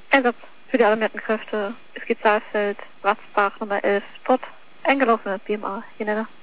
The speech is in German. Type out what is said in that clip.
Einsatz für die alarmierten Kräfte. Es geht Saalfeld, Ratzbach, Nummer 11, dort eingelaufene BMA, Jenner.